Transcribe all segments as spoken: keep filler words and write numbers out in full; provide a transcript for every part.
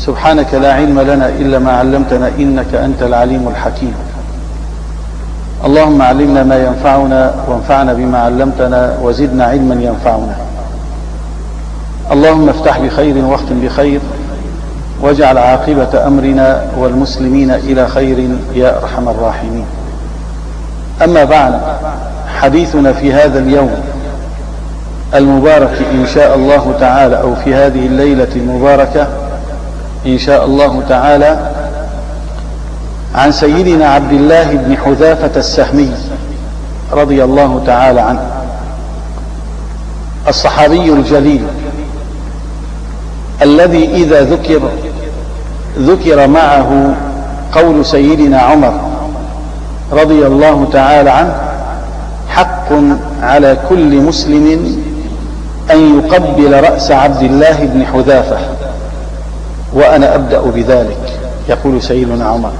سبحانك لا علم لنا إلا ما علمتنا إنك أنت العليم الحكيم. اللهم علمنا ما ينفعنا وانفعنا بما علمتنا وزدنا علما ينفعنا. اللهم افتح بخير واختم بخير واجعل عاقبة أمرنا والمسلمين إلى خير يا أرحم الراحمين. أما بعد، حديثنا في هذا اليوم المبارك إن شاء الله تعالى، أو في هذه الليلة المباركة إن شاء الله تعالى، عن سيدنا عبد الله بن حذافة السهمي رضي الله تعالى عنه، الصحابي الجليل الذي إذا ذكر ذكر معه قول سيدنا عمر رضي الله تعالى عنه: حق على كل مسلم أن يقبل رأس عبد الله بن حذافة وأنا أبدأ بذلك. يقول سيدنا عمر.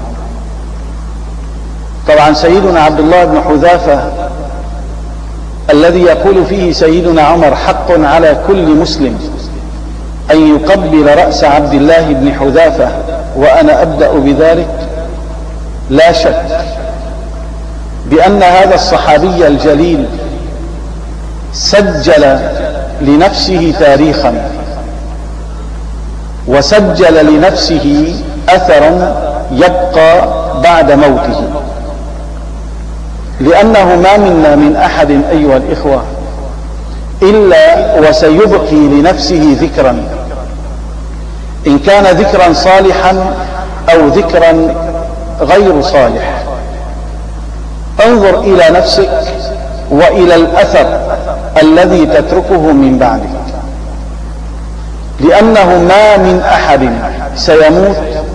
طبعا سيدنا عبد الله بن حذافة الذي يقول فيه سيدنا عمر: حق على كل مسلم أن يقبل رأس عبد الله بن حذافة وأنا أبدأ بذلك، لا شك بأن هذا الصحابي الجليل سجل لنفسه تاريخا وسجل لنفسه أثرا يبقى بعد موته، لأنه ما منا من أحد أيها الإخوة إلا وسيبقي لنفسه ذكرا، إن كان ذكرا صالحا أو ذكرا غير صالح. انظر إلى نفسك وإلى الأثر الذي تتركه من بعدك، لأنه ما من أحد سيموت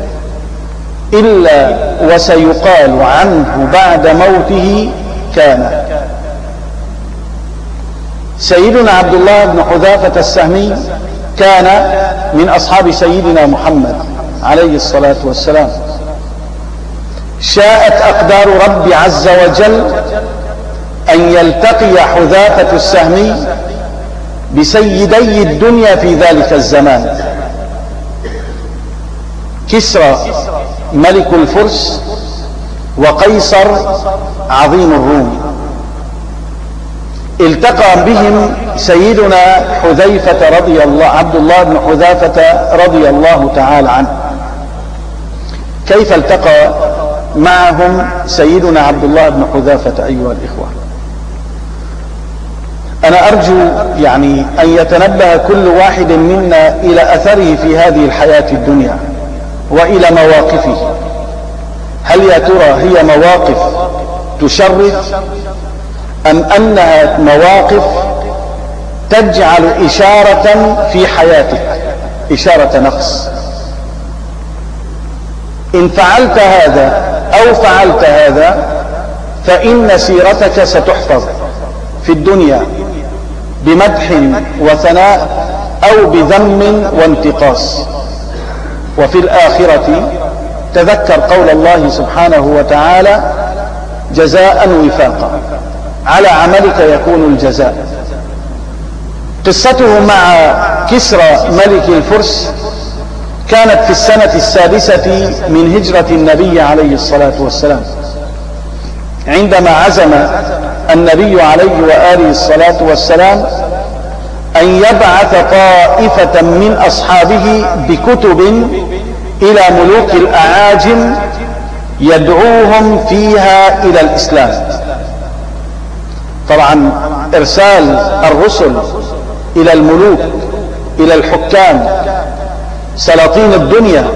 إلا وسيقال عنه بعد موته كان. سيدنا عبد الله بن حذافة السهمي كان من أصحاب سيدنا محمد عليه الصلاة والسلام. شاءت أقدار رب عز وجل أن يلتقي حذافة السهمي بسيدي الدنيا في ذلك الزمان: كسرى ملك الفرس وقيصر عظيم الروم. التقى بهم سيدنا حذيفة رضي الله عبد الله بن حذافة رضي الله تعالى عنه. كيف التقى معهم سيدنا عبد الله بن حذافة أيها الإخوة؟ أنا أرجو يعني أن يتنبه كل واحد منا إلى أثره في هذه الحياة الدنيا وإلى مواقفه. هل يا ترى هي مواقف تشرف أم أنها مواقف تجعل إشارة في حياتك، إشارة نقص؟ إن فعلت هذا أو فعلت هذا فإن سيرتك ستحفظ في الدنيا بمدح وثناء أو بذم وانتقاص، وفي الآخرة تذكر قول الله سبحانه وتعالى: جزاء وفاقا، على عملك يكون الجزاء. قصته مع كسرى ملك الفرس كانت في السنة السادسة من هجرة النبي عليه الصلاة والسلام، عندما عزم النبي عليه وآله الصلاة والسلام أن يبعث طائفة من أصحابه بكتب إلى ملوك الأعاجم يدعوهم فيها إلى الإسلام. طبعا إرسال الرسل إلى الملوك، إلى الحكام، سلاطين الدنيا،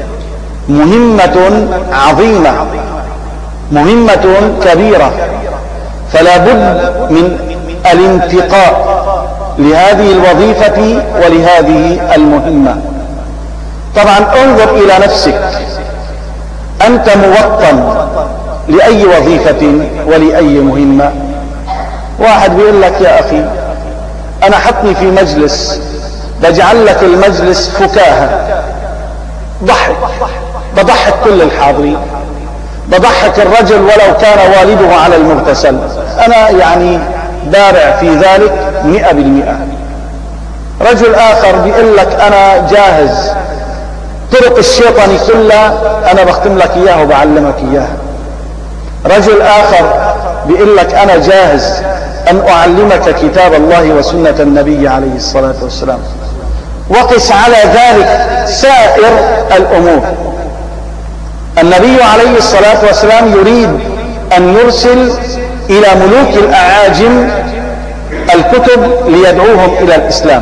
مهمة عظيمة، مهمة كبيرة، فلا بد من الانتقاء لهذه الوظيفة ولهذه المهمة. طبعا انظر إلى نفسك، أنت موطن لأي وظيفة ولأي مهمة. واحد بيقول لك: يا أخي أنا حطني في مجلس بجعل لك المجلس فكاهة، ضحك، بضحك كل الحاضرين، بضحك الرجل ولو كان والده على المغتسل، أنا يعني بارع في ذلك مئة بالمئة. رجل آخر بيقول لك: أنا جاهز طرق الشيطان كلها أنا بختم لك إياها وبعلمك إياها. رجل آخر بيقول لك أنا جاهز أن أعلمك كتاب الله وسنة النبي عليه الصلاة والسلام، وقس على ذلك سائر الأمور. النبي عليه الصلاة والسلام يريد أن يرسل إلى ملوك الأعاجم الكتب ليدعوهم إلى الإسلام.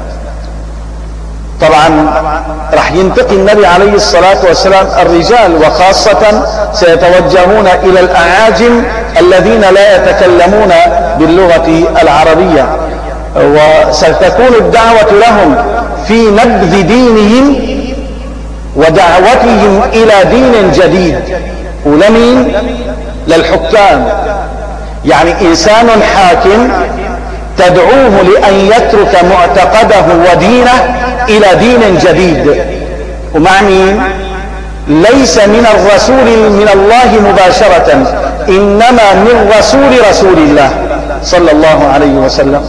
طبعا رح ينتقي النبي عليه الصلاة والسلام الرجال، وخاصة سيتوجهون إلى الأعاجم الذين لا يتكلمون باللغة العربية، وستكون الدعوة لهم في نبذ دينهم ودعوتهم إلى دين جديد. ولمين؟ للحكام، يعني إنسان حاكم تدعوه لأن يترك معتقده ودينه إلى دين جديد. ومع مين؟ ليس من الرسول من الله مباشرة، إنما من رسول رسول الله صلى الله عليه وسلم.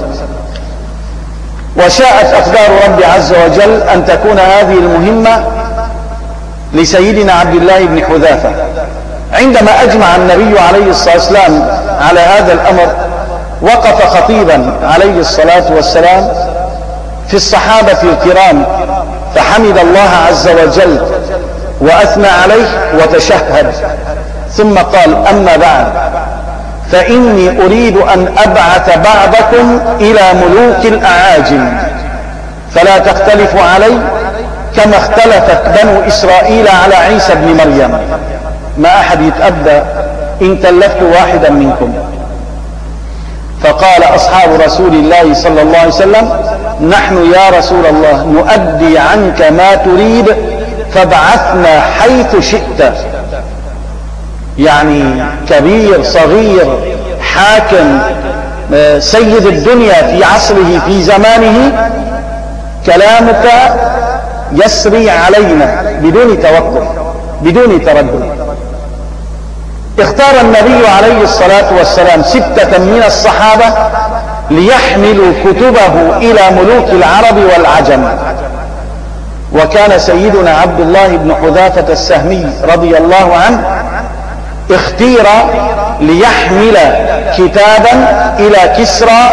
وشاءت أقدار رب عز وجل أن تكون هذه المهمة لسيدنا عبد الله بن حذافة. عندما أجمع النبي عليه الصلاة والسلام على هذا الأمر، وقف خطيبا عليه الصلاة والسلام في الصحابة الكرام، فحمد الله عز وجل وأثنى عليه وتشهد، ثم قال: أما بعد، فإني أريد أن أبعث بعضكم إلى ملوك الأعاجم فلا تختلفوا علي كما اختلفت بنو إسرائيل على عيسى بن مريم. ما أحد يتأبى إن كلفت واحدا منكم. فقال أصحاب رسول الله صلى الله عليه وسلم: نحن يا رسول الله نؤدي عنك ما تريد، فابعثنا حيث شئت. يعني كبير صغير حاكم سيد الدنيا في عصره في زمانه، كلامك يسري علينا بدون توقف بدون تردد. اختار النبي عليه الصلاة والسلام ستة من الصحابة ليحملوا كتبه إلى ملوك العرب والعجم، وكان سيدنا عبد الله بن حذافة السهمي رضي الله عنه اختير ليحمل كتابا إلى كسرى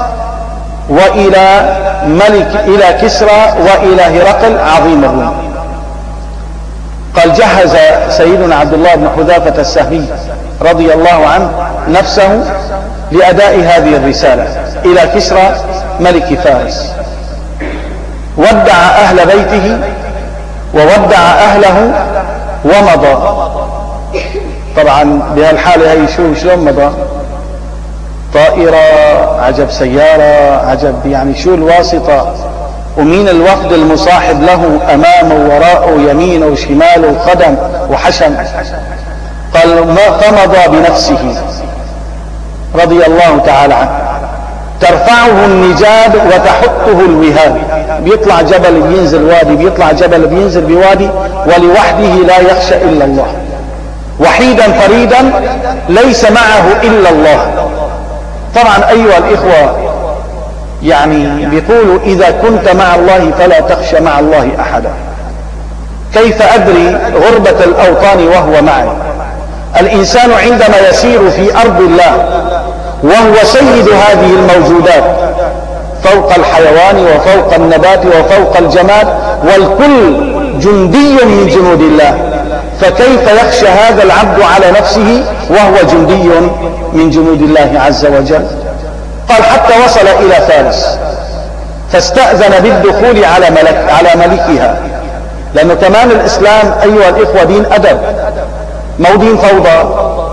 وإلى ملك إلى كسرى وإلى هرقل عظيم الروم. قال: جهز سيدنا عبد الله بن حذافة السهمي رضي الله عنه نفسه لأداء هذه الرسالة إلى كسرى ملك فارس. ودع أهل بيته وودع أهله ومضى. طبعا بهالحالة هي شو شلون مضى؟ طائرة، عجب سيارة، عجب يعني شو الواسطة، ومين الوفد المصاحب له أمامه وراءه يمينه وشماله وخدم وحشم. قال: ما فمضى بنفسه رضي الله تعالى عنه، ترفعه النجاد وتحطه الوهاد. بيطلع جبل بينزل وادي، بيطلع جبل بينزل بوادي، ولوحده لا يخشى إلا الله، وحيدا فريدا ليس معه إلا الله. طبعا أيها الإخوة، يعني بيقولوا: إذا كنت مع الله فلا تخشى مع الله أحدا. كيف أدري غربة الأوطان وهو معي؟ الإنسان عندما يسير في أرض الله وهو سيد هذه الموجودات فوق الحيوان وفوق النبات وفوق الجماد، والكل جندي من جنود الله، فكيف يخشى هذا العبد على نفسه وهو جندي من جنود الله عز وجل؟ قال: حتى وصل إلى فارس فاستأذن بالدخول على ملك على ملكها، لأنه كمان الإسلام أيها الإخوة دين أدب، مو دين فوضى.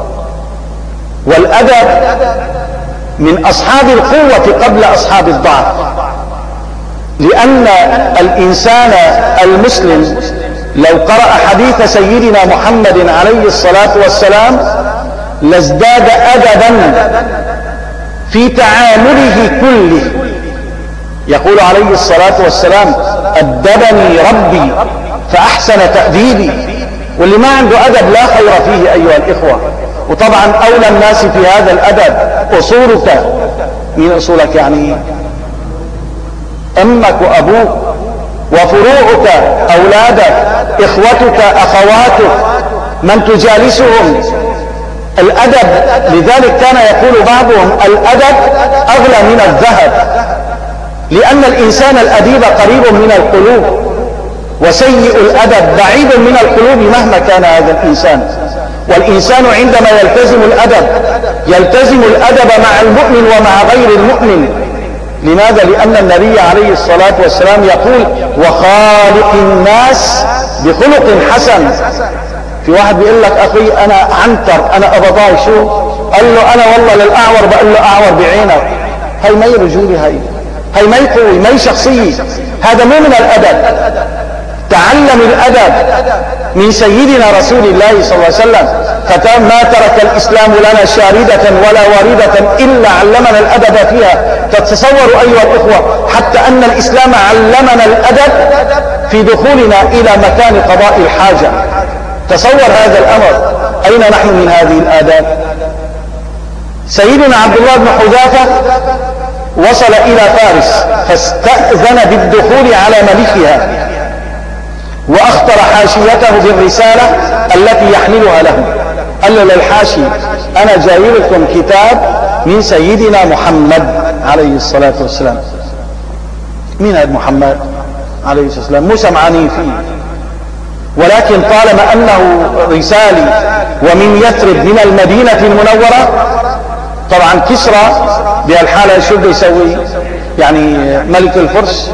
والأدب من أصحاب القوة قبل أصحاب الضعف، لأن الإنسان المسلم لو قرأ حديث سيدنا محمد عليه الصلاة والسلام لازداد أدبا في تعامله كله. يقول عليه الصلاة والسلام: أدبني ربي فأحسن تأديبي. واللي ما عنده أدب لا خير فيه أيها الإخوة. وطبعا أولى الناس في هذا الأدب أصولك. من أصولك؟ يعني أمك وأبوك وفروعك أولادك، إخوتك، أخواتك، من تجالسهم. الأدب، لذلك كان يقول بعضهم الأدب أغلى من الذهب، لأن الإنسان الأديب قريب من القلوب، وسيء الأدب بعيد من القلوب مهما كان هذا الإنسان. والإنسان عندما يلتزم الأدب يلتزم الأدب مع المؤمن ومع غير المؤمن. لماذا؟ لأن النبي عليه الصلاة والسلام يقول وخالق الناس بخلق حسن. في واحد بيقول لك أخي أنا عنتر، أنا أبضاي، شو؟ قال له أنا والله للأعور بقول له أعور بعينك. هاي ما هي رجولة، هاي هاي ما هي قوة، ما هي شخصية، هذا مو من الأدب. تعلم الأدب من سيدنا رسول الله صلى الله عليه وسلم، فما ترك الإسلام لنا شاردة ولا واردة إلا علمنا الأدب فيها. تتصوروا أيها الإخوة حتى أن الإسلام علمنا الأدب في دخولنا إلى مكان قضاء الحاجة. تصور هذا الأمر، أين نحن من هذه الآداب؟ سيدنا عبد الله بن حذافة وصل إلى فارس فاستأذن بالدخول على ملكها، وأخطر حاشيته بالرسالة التي يحملها له. قال له للحاشي أنا جايب لكم كتاب من سيدنا محمد عليه الصلاة والسلام. مين هذا محمد عليه الصلاة والسلام؟ مو سمعانين فيه، ولكن طالما أنه رسالي ومن يثرب من المدينة المنورة، طبعا كسرى بهالحالة شو بده يسوي؟ يعني ملك الفرس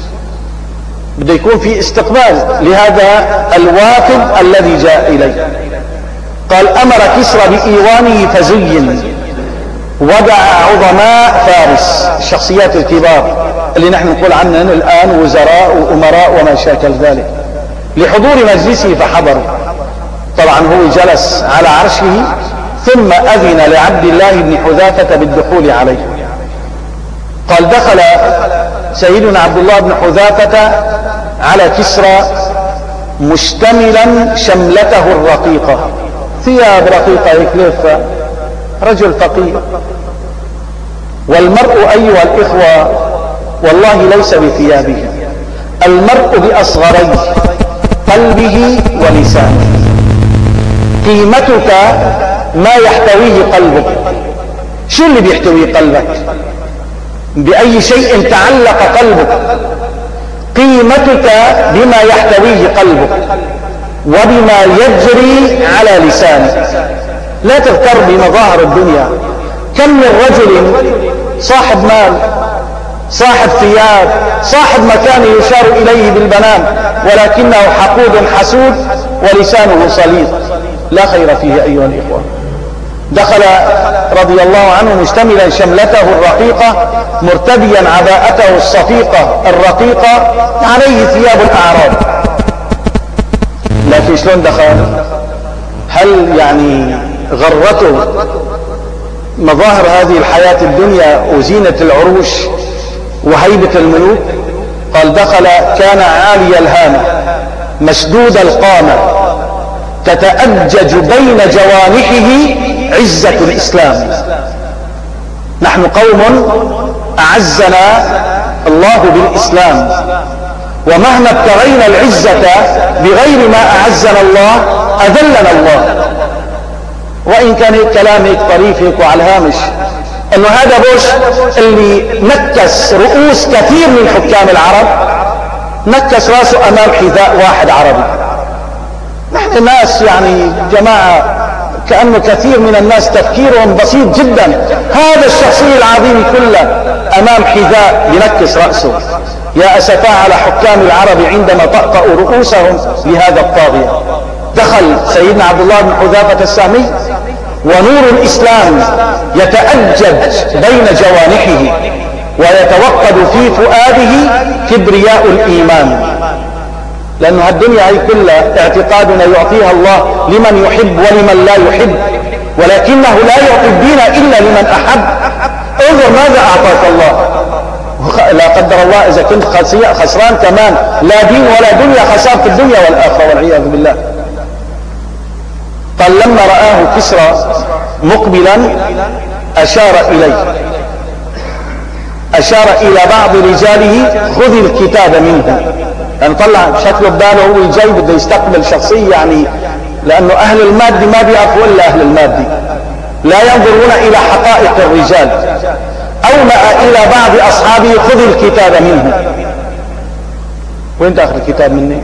بده يكون في استقبال لهذا الوافد الذي جاء إليه. قال أمر كسرى بإيوانه فزين، ودع عظماء فارس، الشخصيات الكبار اللي نحن نقول عنهم الآن وزراء وأمراء وما شاكل ذلك، لحضور مجلسه فحضروا. طبعا هو جلس على عرشه، ثم أذن لعبد الله بن حذافة بالدخول عليه. قال دخل سيدنا عبد الله بن حذافة على كسرى مشتملا شملته الرقيقة، ثياب رقيقة يكلف، رجل فقير. والمرء أيها الإخوة والله ليس بثيابه، المرء بأصغريه قلبه ولسانه. قيمتك ما يحتويه قلبك. شو اللي بيحتوي قلبك؟ بأي شيء تعلق قلبك؟ قيمتك بما يحتويه قلبك وبما يجري على لسانك. لا تغتر بمظاهر الدنيا. كم من رجل صاحب مال، صاحب ثياب، صاحب مكان يشار إليه بالبنان، ولكنه حقود حسود ولسانه صليط، لا خير فيه أيها الإخوة. دخل رضي الله عنه مشتملا شملته الرقيقة، مرتديا عباءته الصفيقة الرقيقة، عليه ثياب الأعراب. لكن شلون دخل؟ هل يعني غرته مظاهر هذه الحياة الدنيا وزينة العروش وهيبة الملوك؟ قال دخل كان عالي الهامة مشدود القامة، تتأجج بين جوانحه عزة الإسلام. نحن قوم أعزنا الله بالإسلام، ومهما ابتغينا العزة بغير ما أعزنا الله أذلنا الله. وإن كان الكلام هيك طريف هيك وعلى الهامش، انه هذا بوش اللي نكس رؤوس كثير من حكام العرب، نكس راسه امام حذاء واحد عربي. نحن ناس يعني جماعة كأنه كثير من الناس تفكيرهم بسيط جدا. هذا الشخصي العظيم كله امام حذاء ينكس رأسه. يا أسفا على حكام العرب عندما طأطأوا رؤوسهم لهذا الطاغية. دخل سيدنا عبد الله بن حذافة السهمي ونور الإسلام يتأجج بين جوانحه، ويتوقد في فؤاده كبرياء الإيمان. لأن هالدنيا هي كلها اعتقادنا يعطيها الله لمن يحب ولمن لا يحب، ولكنه لا يعطي الدين إلا لمن أحب. انظر ماذا أعطاك الله. لا قدر الله إذا كنت خسران كمان، لا دين ولا دنيا، خسارة في الدنيا والآخرة والعياذ بالله. قال لما رآه كسرى مقبلا أشار إليه، أشار إلى بعض رجاله خذ الكتاب منه. يعني طلع شكله بباله هو جاي بده يستقبل شخصية، يعني لأنه أهل المادة ما بيعرفوا إلا أهل المادة، لا ينظرون إلى حقائق الرجال. أومأ إلى بعض أصحابه خذ الكتاب منه. وين تأخذ الكتاب مني؟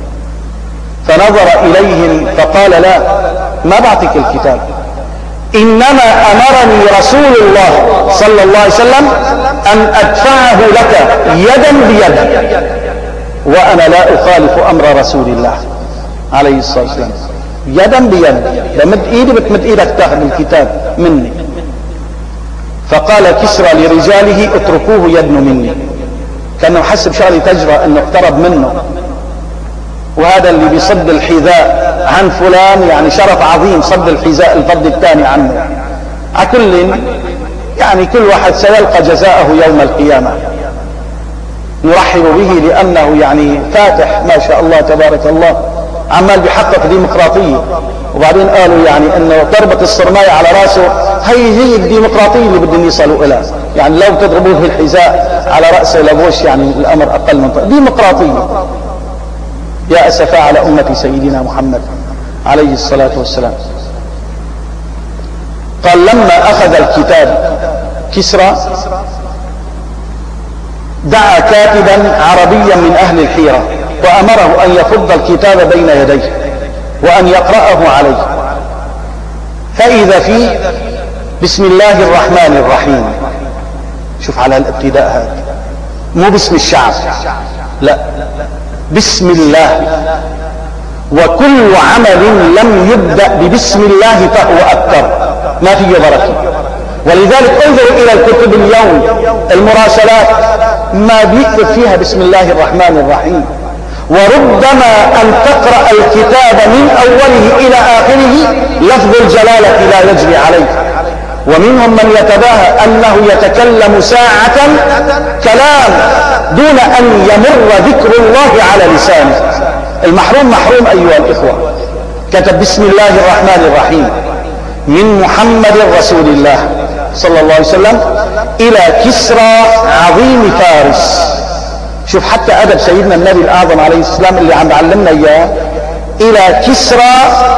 فنظر إليهم فقال لا، ما بعطيك الكتاب، إنما أمرني رسول الله صلى الله عليه وسلم أن أدفعه لك يدا بيد، وأنا لا أخالف أمر رسول الله عليه الصلاة والسلام. يدا بيد، بمد إيدي بتمد إيدك تاخذ الكتاب مني. فقال كسرى لرجاله اتركوه يدنو مني، كأنه حسب شغلي تجرى أنه اقترب منه، وهذا اللي بيصد الحذاء عن فلان يعني شرف عظيم، صد الحذاء الفرد الثاني عنه. على كل يعني كل واحد سيلقى جزاءه يوم القيامة. نرحب به لأنه يعني فاتح ما شاء الله تبارك الله، عمال بيحقق ديمقراطية. وبعدين قالوا يعني انه تربط الصرماية على راسه، هي هي الديمقراطية اللي بدهم يصلوا الى، يعني لو تضربوه في الحذاء على رأسه لبوش يعني الامر اقل من طيب. ديمقراطية. يا اسفا على امة سيدنا محمد عليه الصلاة والسلام. قال لما اخذ الكتاب كسرى دعا كاتبا عربيا من اهل الحيرة وامره ان يفض الكتاب بين يديه وان يقرأه عليه، فاذا فيه بسم الله الرحمن الرحيم. شوف على الابتداء هذا، مو باسم الشعب، لا، بسم الله. وكل عمل لم يبدأ ببسم الله فهو أبتر، ما فيه بركة. ولذلك انظروا الى الكتب اليوم المراسلات ما بيكتب فيها بسم الله الرحمن الرحيم، وربما ان تقرأ الكتاب من اوله الى اخره لفظ الجلالة لا يجري عليه. ومنهم من يتباهى انه يتكلم ساعة كلام دون ان يمر ذكر الله على لسانه. المحروم محروم ايها الاخوة. كتب بسم الله الرحمن الرحيم من محمد رسول الله صلى الله عليه وسلم الى كسرى عظيم فارس. شوف حتى ادب سيدنا النبي الاعظم عليه السلام اللي عم بعلمنا اياه، الى كسرى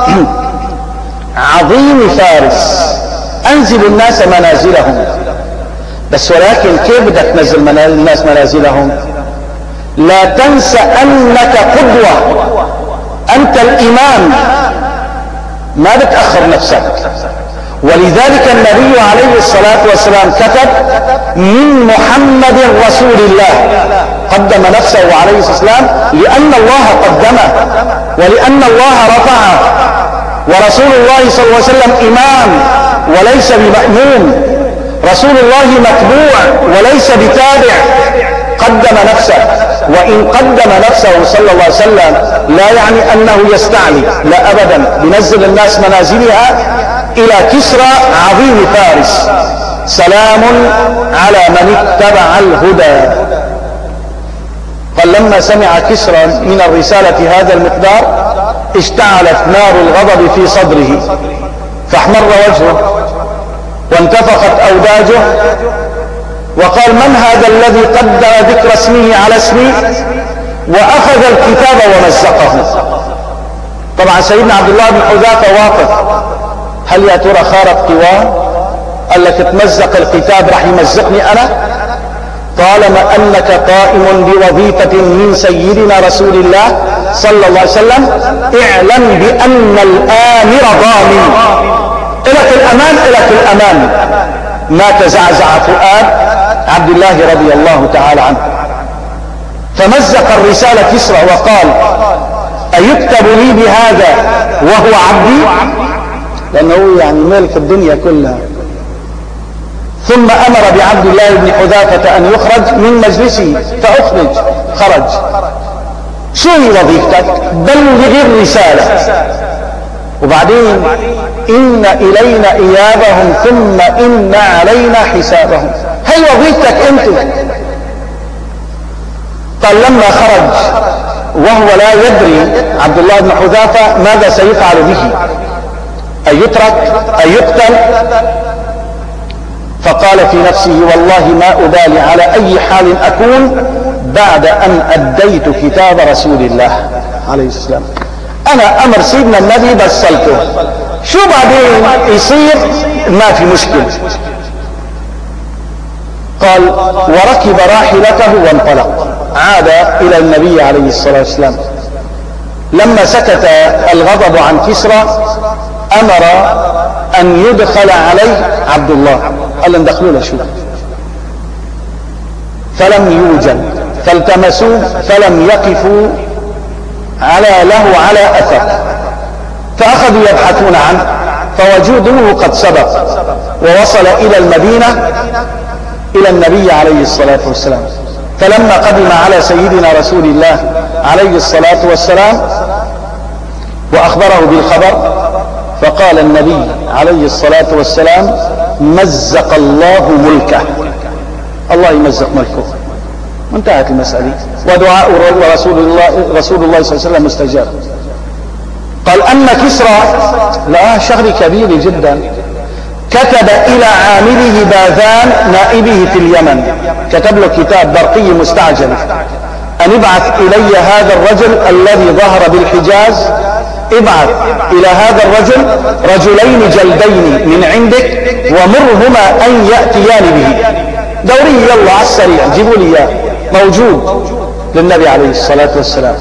عظيم فارس انزل الناس منازلهم. بس ولكن كيف بدك تنزل الناس منازلهم؟ لا تنسى انك قدوة، انت الامام، ما بتأخر نفسك. ولذلك النبي عليه الصلاة والسلام كتب من محمد رسول الله، قدم نفسه عليه الصلاة والسلام لأن الله قدمه ولأن الله رفعه، ورسول الله صلى الله عليه وسلم إمام وليس بمأموم، رسول الله متبوع وليس بتابع. قدم نفسه، وإن قدم نفسه صلى الله عليه وسلم لا يعني أنه يستعلي، لا أبدا، بنزل الناس منازلها إلى كسرى عظيم فارس. سلام على من اتبع الهدى. قال لما سمع كسرى من الرسالة هذا المقدار اشتعلت نار الغضب في صدره، فاحمر وجهه وانتفخت أوداجه، وقال من هذا الذي قدر ذكر اسمه على اسمي، وأخذ الكتاب ومزقه. طبعا سيدنا عبد الله بن حذافة واقف، هل يا ترى خارق قواه؟ قال لك تمزق الكتاب راح يمزقني أنا؟ طالما أنك قائم بوظيفة من سيدنا رسول الله صلى الله عليه وسلم اعلم بأن الآمر ضامن، إلك الأمان إلك الأمان. ما تزعزع فؤاد عبد الله رضي الله تعالى عنه، فمزق الرسالة كسرى وقال أيكتب لي بهذا وهو عبدي؟ لأنه يعني ملك الدنيا كلها. ثم أمر بعبد الله بن حذافة أن يخرج من مجلسه، فأخرج، خرج. شو هي وظيفتك؟ بلغ الرسالة، وبعدين إن إلينا إيابهم ثم إن علينا حسابهم. هي وظيفتك أنت. قال لما خرج وهو لا يدري عبد الله بن حذافة ماذا سيفعل به، أن يترك أن يقتل، فقال في نفسه والله ما أبالي على أي حال أكون بعد أن أديت كتاب رسول الله عليه السلام. أنا أمر سيدنا النبي بسلته، شو بعدين يصير؟ ما في مشكلة. قال وركب راحلته وانطلق، عاد إلى النبي عليه الصلاة والسلام. لما سكت الغضب عن كسرى أمر أن يدخل عليه عبد الله، قال ندخلوا له شو، فلم يوجد، فالتمسوه فلم يقفوا على له على أثر، فأخذوا يبحثون عنه فوجدوه قد سبق ووصل إلى المدينة إلى النبي عليه الصلاة والسلام. فلما قدم على سيدنا رسول الله عليه الصلاة والسلام وأخبره بالخبر، فقال النبي عليه الصلاة والسلام مزق الله ملكه، الله يمزق ملكه، وانتهت المسألة. ودعاء رسول الله رسول الله صلى الله عليه وسلم مستجاب. قال أما كسرى لا شغل كبير جدا، كتب إلى عامله باذان نائبه في اليمن، كتب له كتاب برقي مستعجل أن ابعث إلي هذا الرجل الذي ظهر بالحجاز، ابعث إلى هذا الرجل رجلين جلدين من عندك ومرهما أن يأتيان به دوري، يلا على السريع جيبوا لي اياه، موجود للنبي عليه الصلاة والسلام.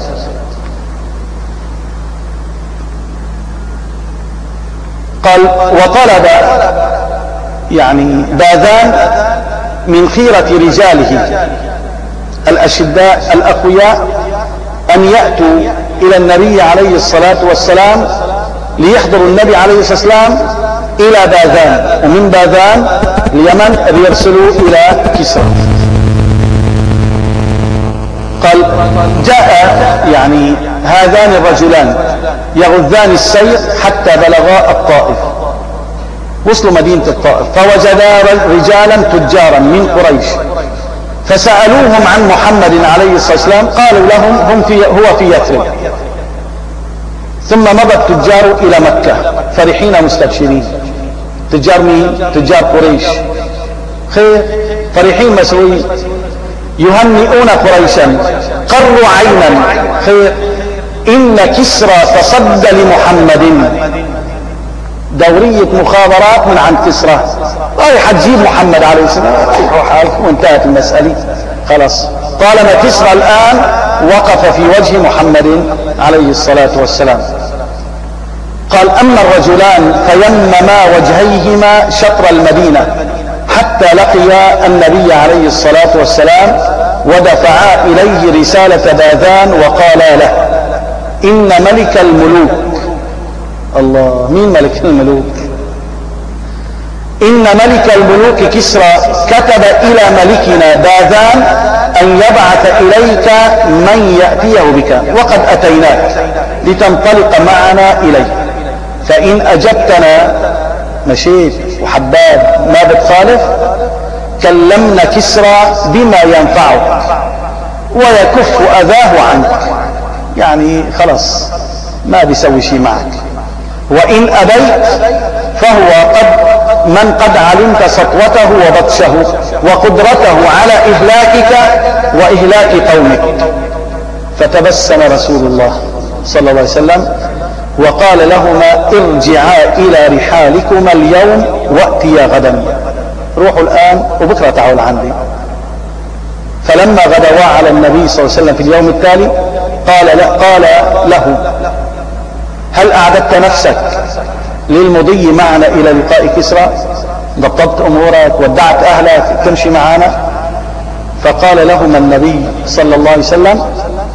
قال وطلب يعني باذان من خيرة رجاله الأشداء الأقوياء أن يأتوا إلى النبي عليه الصلاة والسلام ليحضروا النبي عليه الصلاة والسلام إلى باذان، ومن باذان اليمن ليرسلوا إلى كسرى. قال جاء يعني هذان الرجلان يغذان السير حتى بلغا الطائف، وصلوا مدينة الطائف فوجدا رجالا تجارا من قريش، فسألوهم عن محمد عليه الصلاة والسلام، قالوا لهم هم في هو في يثرب. ثم مضى التجار إلى مكة فرحين مستبشرين. تجار مين؟ تجار قريش، خير فرحين مسروين، يهنئون قريشا، قروا عينا، خير إن كسرى تصدى لمحمد، دورية مخابرات من عند كسرى رايح تجيب محمد عليه السلام، وانتهت المسألة خلاص. طالما كسرى الآن وقف في وجه محمد عليه الصلاة والسلام. قال أما الرجلان فيمما وجهيهما شطر المدينة حتى لقيا النبي عليه الصلاة والسلام، ودفعا إليه رسالة باذان وقالا له إن ملك الملوك، الله مين ملك الملوك؟ إن ملك الملوك كسرى كتب إلى ملكنا باذان أن يبعث إليك من يأتيه بك، وقد أتيناك لتنطلق معنا إليه، فإن أجبتنا مشيت وحباب ما بتخالف كلمنا كسرى بما ينفعك ويكف أذاه عنك، يعني خلاص ما بيسوي شيء معك. وإن أبيت فهو قد من قد علمت سطوته وبطشه وقدرته على إهلاكك وإهلاك قومك. فتبسم رسول الله صلى الله عليه وسلم وقال لهما ارجعا إلى رحالكما اليوم وأتيا غدا، روحوا الآن وبكرة تعال عندي. فلما غدوا على النبي صلى الله عليه وسلم في اليوم التالي قال له, قال له هل أعددت نفسك للمضي معنا إلى لقاء كسرى؟ ضبطت أمورك، ودعت أهلك تمشي معنا؟ فقال لهما النبي صلى الله عليه وسلم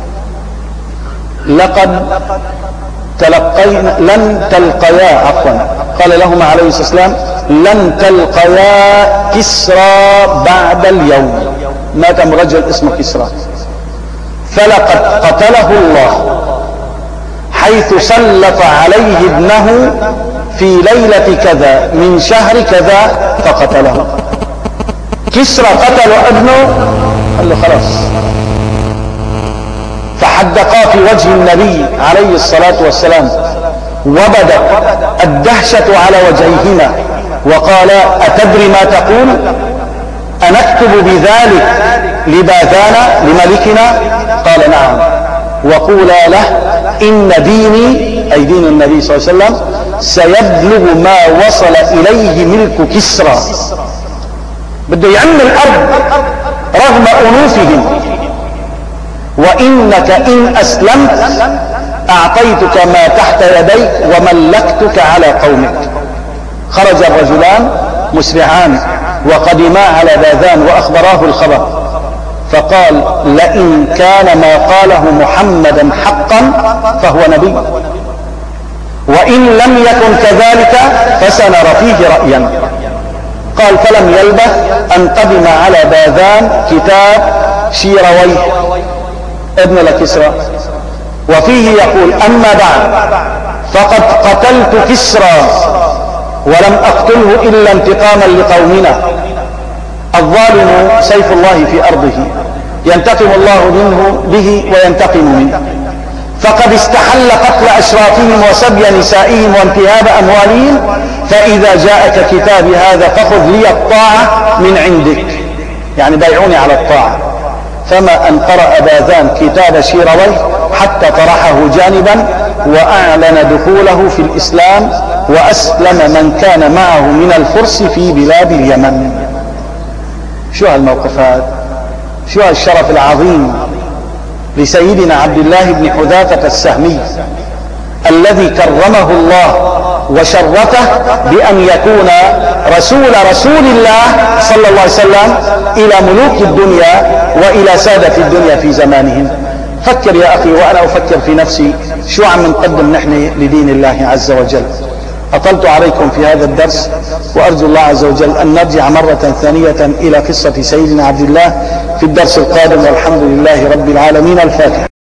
لقد تلقينا لن تلقيا عفوا قال لهما عليه الصلاة والسلام لن تلقيا كسرى بعد اليوم، مات رجل اسمه كسرى، فلقد قتله الله حيث سلط عليه ابنه في ليلة كذا من شهر كذا فقتله. كسرى قتل ابنه، قال له خلاص. فحدقا في وجه النبي عليه الصلاة والسلام وبدت الدهشة على وجهيهما وقال أتدري ما تقول؟ أنكتب بذلك لباذان لملكنا؟ قال نعم. وقولا له إن ديني، أي دين النبي صلى الله عليه وسلم، سيبلغ ما وصل إليه ملك كسرى. بده يعم الأرض رغم أنوفهم. وإنك إن أسلمت أعطيتك ما تحت يديك وملكتك على قومك. خرج الرجلان مسرعان وقدما على باذان وأخبراه الخبر، فقال لئن كان ما قاله محمدا حقا فهو نبي، وإن لم يكن كذلك فسنرى فيه رأيا. قال فلم يلبث أن قدم على باذان كتاب شيرويه ابن لكسرى، وفيه يقول أما بعد فقد قتلت كسرى ولم أقتله إلا انتقاما لقومنا. الظالم سيف الله في أرضه، ينتقم الله منه به وينتقم منه. فقد استحل قتل أشرافهم وسبي نسائهم وانتهاب أموالهم، فإذا جاءك كتابي هذا فخذ لي الطاعة من عندك، يعني بايعوني على الطاعة. فما أن قرأ باذان كتاب شيرويه حتى طرحه جانبا وأعلن دخوله في الإسلام، وأسلم من كان معه من الفرس في بلاد اليمن. شو هالموقفات، شو هالشرف العظيم لسيدنا عبد الله بن حذافة السهمي الذي كرمه الله وشرفه بأن يكون رسول رسول الله صلى الله عليه وسلم إلى ملوك الدنيا وإلى سادة الدنيا في زمانهم. فكر يا أخي وأنا أفكر في نفسي، شو عم نقدم نحن لدين الله عز وجل. أطلت عليكم في هذا الدرس، وأرجو الله عز وجل أن نرجع مرة ثانية إلى قصة سيدنا عبد الله في الدرس القادم، والحمد لله رب العالمين. الفاتحة.